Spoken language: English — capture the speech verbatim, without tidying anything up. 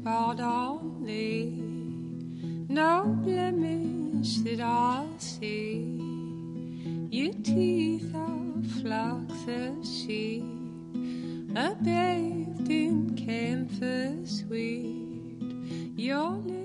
spot only, no blemish that I see. Your teeth are flocks of sheep, are bathed in camphor sweet. Your lips